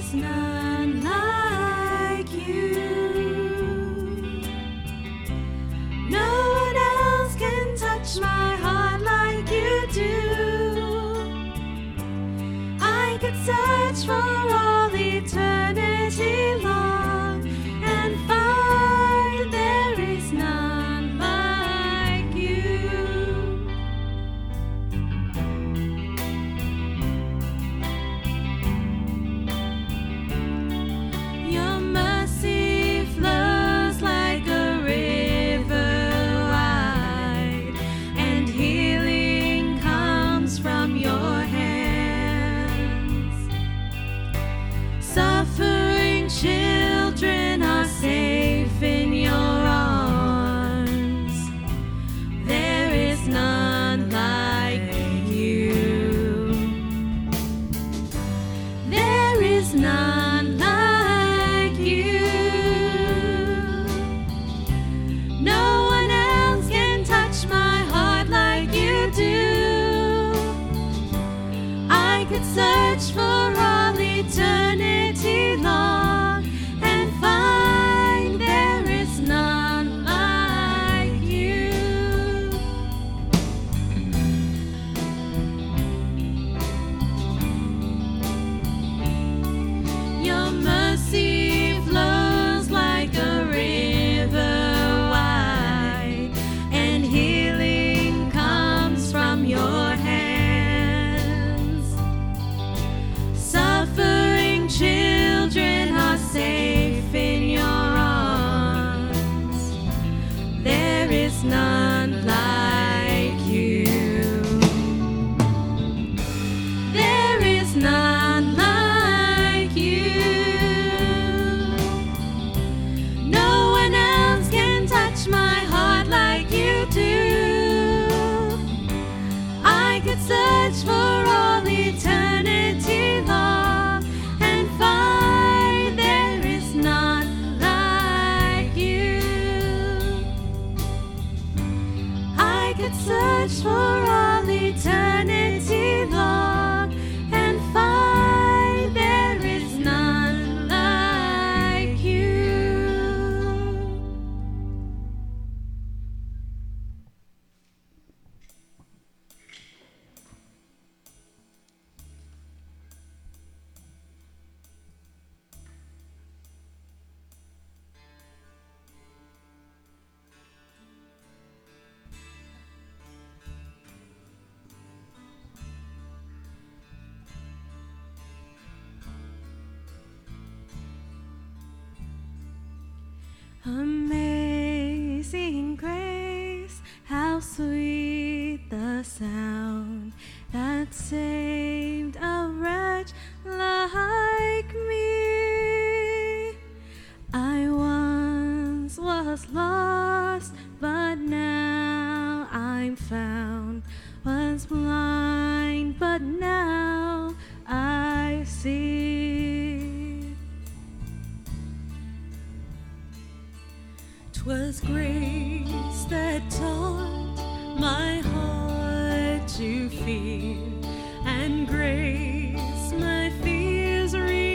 is none like you. No one else can touch my heart like you do. I could search for all eternity long and find there is none like you. Your mercy flows like a river wide, and healing comes from your hands. Suffering children are safe in your arms. There is none like you. There is none like you. No one else can touch my heart like you do. I could search for all eternity long and find there is none like you. Your mercy flows like a river wide, and healing comes from your hands. Suffering children are safe in your arms. There is none like you. There is none like you. No one else can touch my heart like you do. I could search for all eternity long and find there is none like you. I could search for all eternity long and find there is none like you. Amazing grace, how sweet the sound that saved a wretch like me. I once was lost, but now I'm found. Was blind, but now I see. 'Twas grace that taught my heart to fear, and grace my fears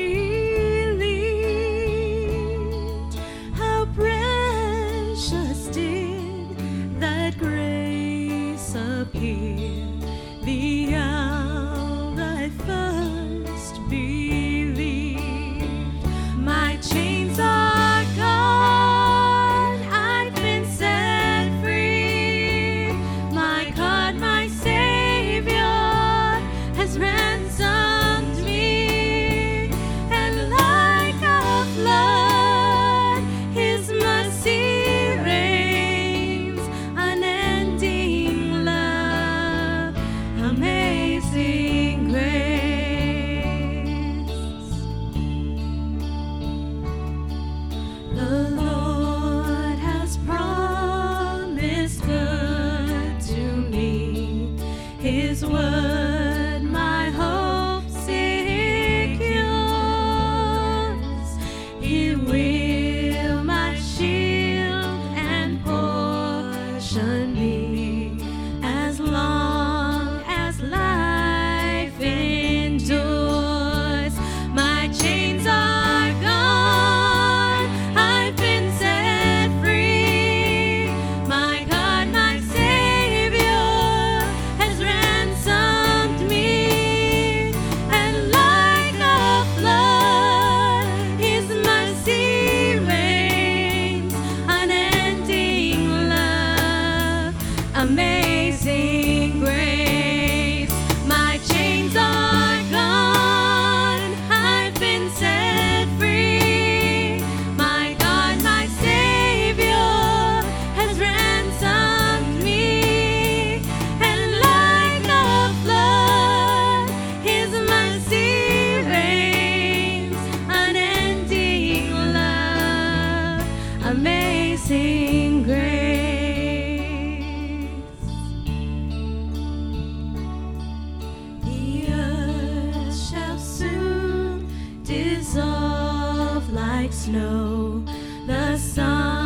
relieved. How precious did that grace appear the hour I first believed. My chains are gone, I've been set free. My God, my Savior like snow. The sun